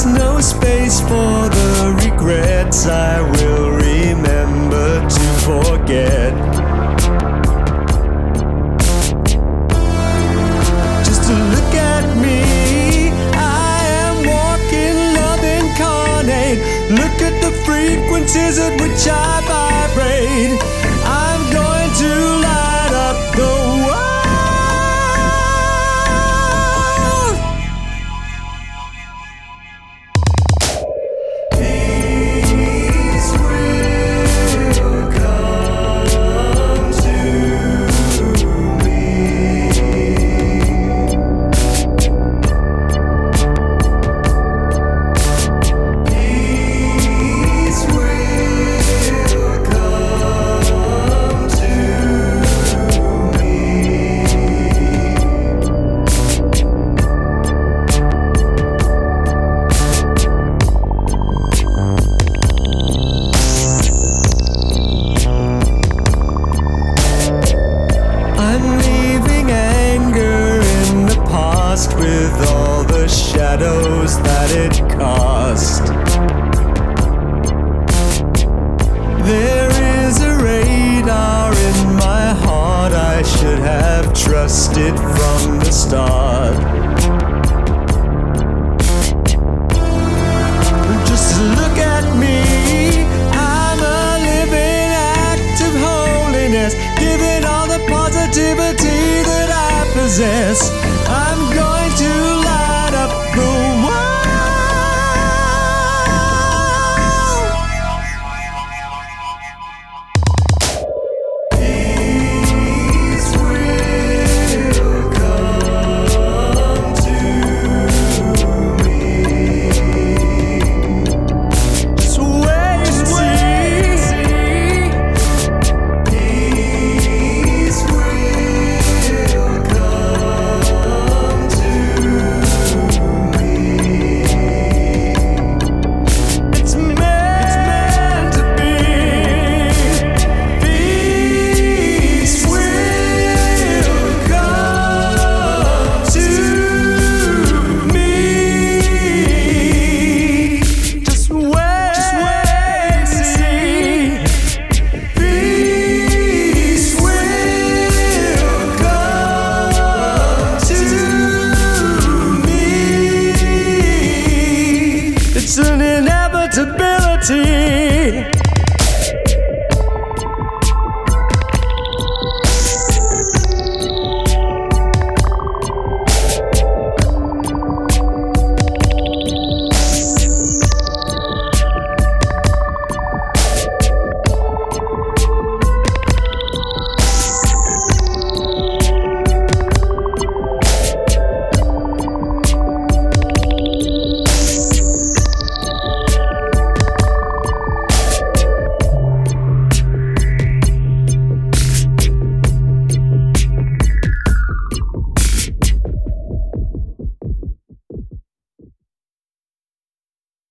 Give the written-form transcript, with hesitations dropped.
There's no space for the regrets I will remember to forget. Just to look at me, I am walking love incarnate. Look at the frequencies at which I vibrate. I'm going to light up the world. Peace will come to me. Peace will come to me. I'm leaving anger in the past with all the shadows that it cast. There is a radar in my heart I should have trusted from the start.